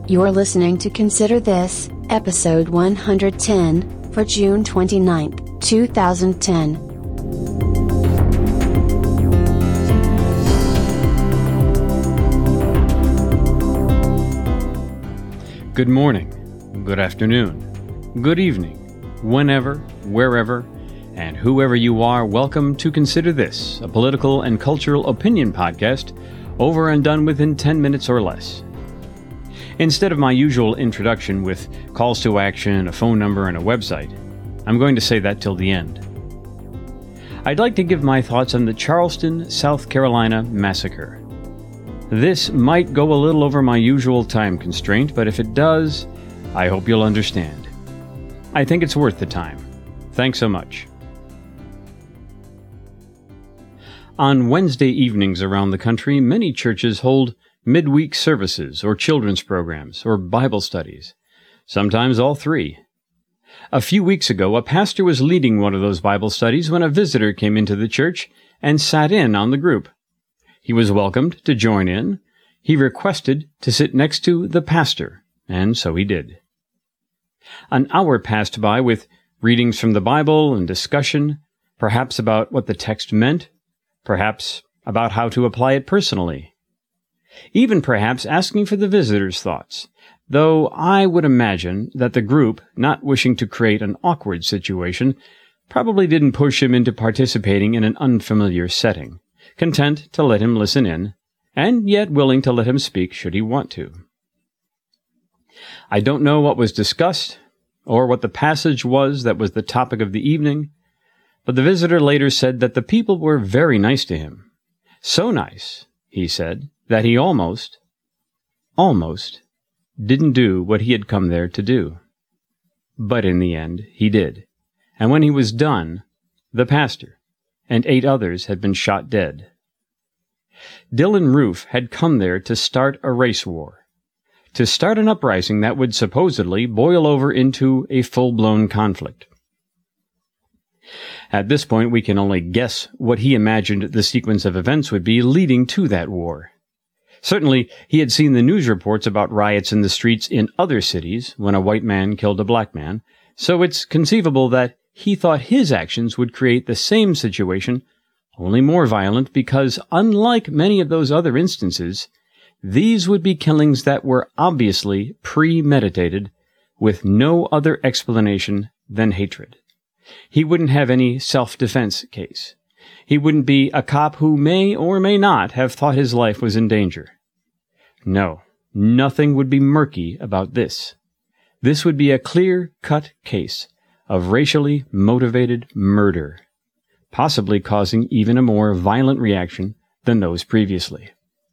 You're listening to Consider This, episode 110, for June 29, 2010. Good morning, good afternoon, good evening, whenever, wherever, and whoever you are, welcome to Consider This, a political and cultural opinion podcast, over and done within 10 minutes or less. Instead of my usual introduction with calls to action, a phone number, and a website, I'm going to say that till the end. I'd like to give my thoughts on the Charleston, South Carolina massacre. This might go a little over my usual time constraint, but if it does, I hope you'll understand. I think it's worth the time. Thanks so much. On Wednesday evenings around the country, many churches hold midweek services or children's programs or Bible studies, sometimes all three. A few weeks ago, a pastor was leading one of those Bible studies when a visitor came into the church and sat in on the group. He was welcomed to join in. He requested to sit next to the pastor, and so he did. An hour passed by with readings from the Bible and discussion, perhaps about what the text meant, perhaps about how to apply it personally, even perhaps asking for the visitor's thoughts, though I would imagine that the group, not wishing to create an awkward situation, probably didn't push him into participating in an unfamiliar setting, content to let him listen in, and yet willing to let him speak should he want to. I don't know what was discussed, or what the passage was that was the topic of the evening, but the visitor later said that the people were very nice to him. So nice, he said, that he almost didn't do what he had come there to do. But in the end, he did. And when he was done, the pastor and 8 others had been shot dead. Dylann Roof had come there to start a race war, to start an uprising that would supposedly boil over into a full-blown conflict. At this point, we can only guess what he imagined the sequence of events would be leading to that war. Certainly, he had seen the news reports about riots in the streets in other cities when a white man killed a black man, so it's conceivable that he thought his actions would create the same situation, only more violent, because unlike many of those other instances, these would be killings that were obviously premeditated, with no other explanation than hatred. He wouldn't have any self-defense case. He wouldn't be a cop who may or may not have thought his life was in danger. No, nothing would be murky about this. This would be a clear-cut case of racially motivated murder, possibly causing even a more violent reaction than those previously.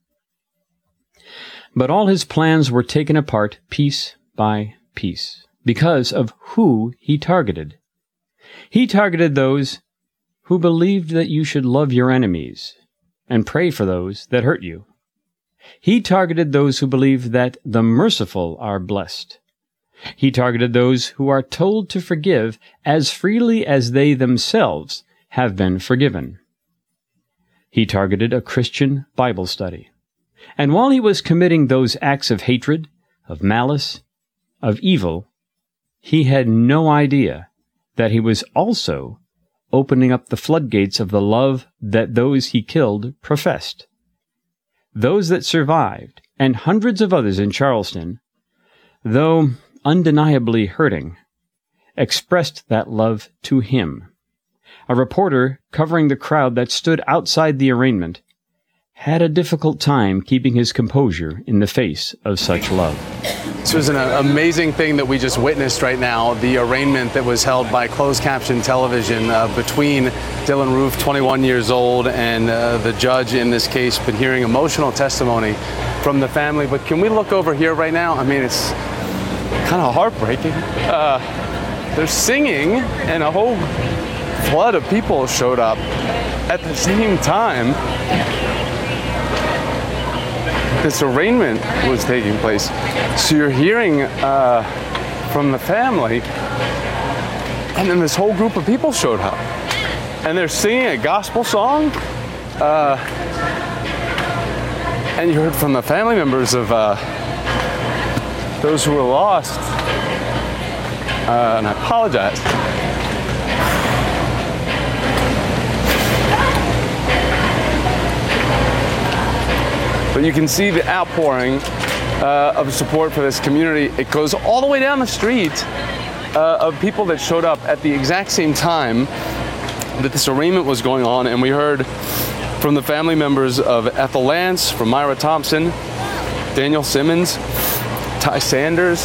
But all his plans were taken apart piece by piece because of who he targeted. He targeted those who believed that you should love your enemies and pray for those that hurt you. He targeted those who believe that the merciful are blessed. He targeted those who are told to forgive as freely as they themselves have been forgiven. He targeted a Christian Bible study. And while he was committing those acts of hatred, of malice, of evil, he had no idea that he was also opening up the floodgates of the love that those he killed professed. Those that survived, and hundreds of others in Charleston, though undeniably hurting, expressed that love to him. A reporter covering the crowd that stood outside the arraignment had a difficult time keeping his composure in the face of such love. This was an amazing thing that we just witnessed right now, the arraignment that was held by closed caption television between Dylann Roof, 21 years old, and the judge in this case, been hearing emotional testimony from the family. But can we look over here right now? I mean, it's kind of heartbreaking. They're singing, and a whole flood of people showed up at the same time this arraignment was taking place. So you're hearing from the family, and then this whole group of people showed up, and they're singing a gospel song, and you heard from the family members of those who were lost. And I apologize. But you can see the outpouring of support for this community. It goes all the way down the street of people that showed up at the exact same time that this arraignment was going on. And we heard from the family members of Ethel Lance, from Myra Thompson, Daniel Simmons, Ty Sanders,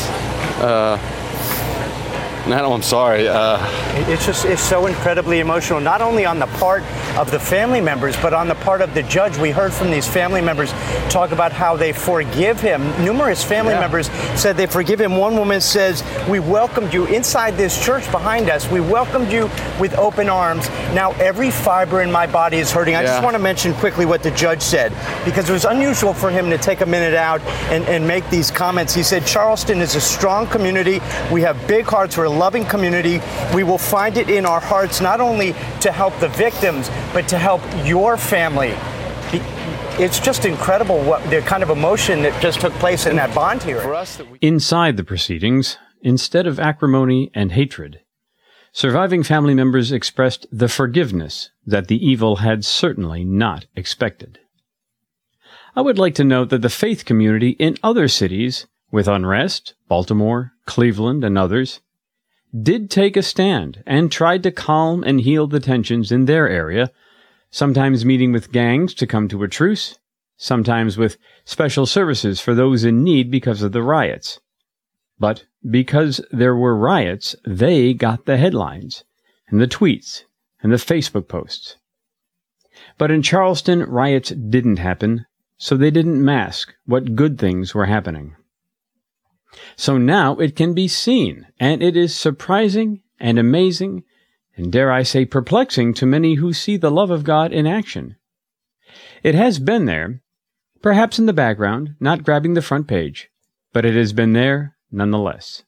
I'm sorry. It's so incredibly emotional, not only on the part of the family members, but on the part of the judge. We heard from these family members talk about how they forgive him. Numerous family members said they forgive him. One woman says, "We welcomed you inside this church behind us. We welcomed you with open arms. Now every fiber in my body is hurting." I just want to mention quickly what the judge said, because it was unusual for him to take a minute out and make these comments. He said, "Charleston is a strong community. We have big hearts. We're a loving community. We will find it in our hearts not only to help the victims, but to help your family." It's just incredible what the kind of emotion that just took place in that bond hearing. Inside the proceedings, instead of acrimony and hatred, surviving family members expressed the forgiveness that the evil had certainly not expected. I would like to note that the faith community in other cities, with unrest, Baltimore, Cleveland, and others, did take a stand and tried to calm and heal the tensions in their area, sometimes meeting with gangs to come to a truce, sometimes with special services for those in need because of the riots. But because there were riots, they got the headlines, and the tweets, and the Facebook posts. But in Charleston, riots didn't happen, so they didn't mask what good things were happening. So now it can be seen, and it is surprising and amazing, and dare I say perplexing to many who see the love of God in action. It has been there, perhaps in the background, not grabbing the front page, but it has been there nonetheless.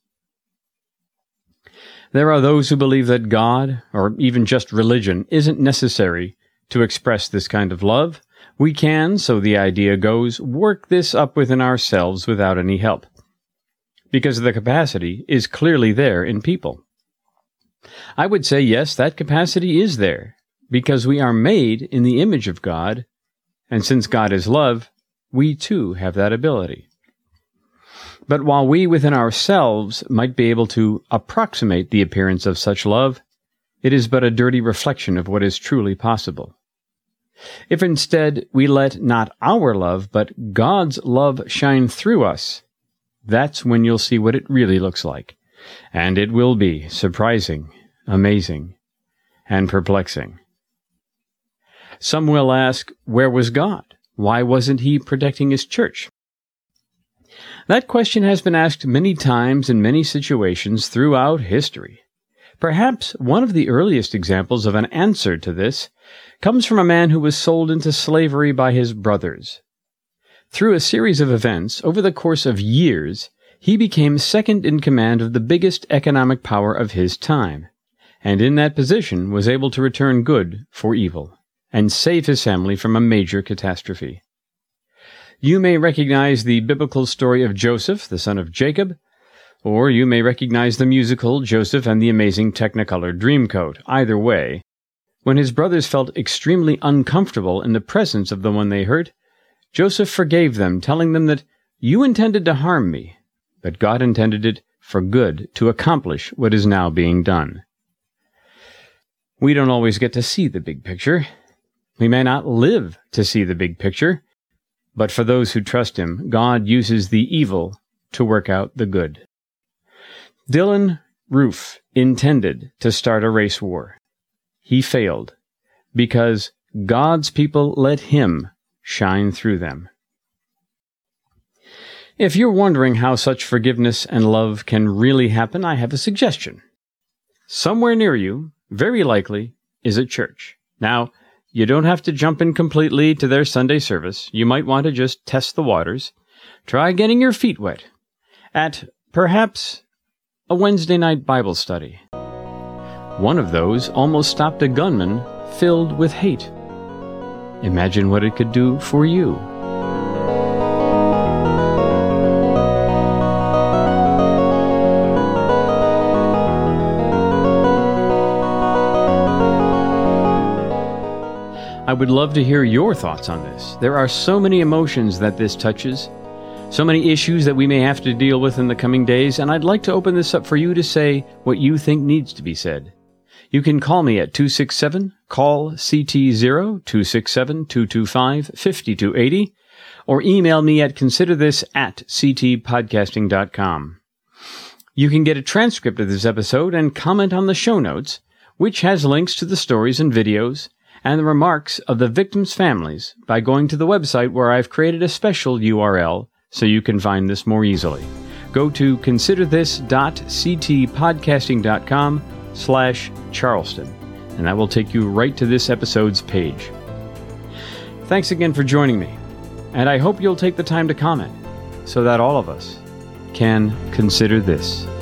There are those who believe that God, or even just religion, isn't necessary to express this kind of love. We can, so the idea goes, work this up within ourselves without any help, because the capacity is clearly there in people. I would say, yes, that capacity is there, because we are made in the image of God, and since God is love, we too have that ability. But while we within ourselves might be able to approximate the appearance of such love, it is but a dirty reflection of what is truly possible. If instead we let not our love, but God's love shine through us, that's when you'll see what it really looks like. And it will be surprising, amazing, and perplexing. Some will ask, where was God? Why wasn't he protecting his church? That question has been asked many times in many situations throughout history. Perhaps one of the earliest examples of an answer to this comes from a man who was sold into slavery by his brothers. Through a series of events over the course of years, he became second in command of the biggest economic power of his time, and in that position was able to return good for evil and save his family from a major catastrophe. You may recognize the biblical story of Joseph, the son of Jacob, or you may recognize the musical Joseph and the Amazing Technicolor Dreamcoat. Either way, when his brothers felt extremely uncomfortable in the presence of the one they hurt, Joseph forgave them, telling them that you intended to harm me, but God intended it for good to accomplish what is now being done. We don't always get to see the big picture. We may not live to see the big picture, but for those who trust him, God uses the evil to work out the good. Dylann Roof intended to start a race war. He failed because God's people let him shine through them. If you're wondering how such forgiveness and love can really happen, I have a suggestion. Somewhere near you, very likely, is a church. Now, you don't have to jump in completely to their Sunday service. You might want to just test the waters. Try getting your feet wet at perhaps a Wednesday night Bible study. One of those almost stopped a gunman filled with hate. Imagine what it could do for you. I would love to hear your thoughts on this. There are so many emotions that this touches, so many issues that we may have to deal with in the coming days, and I'd like to open this up for you to say what you think needs to be said. You can call me at 267-CALL-CT0, 267-225-5280, or email me at considerthis@ctpodcasting.com. You can get a transcript of this episode and comment on the show notes, which has links to the stories and videos and the remarks of the victims' families by going to the website where I've created a special URL so you can find this more easily. Go to considerthis.ctpodcasting.com/Charleston, and that will take you right to this episode's page. Thanks again for joining me, and I hope you'll take the time to comment so that all of us can consider this.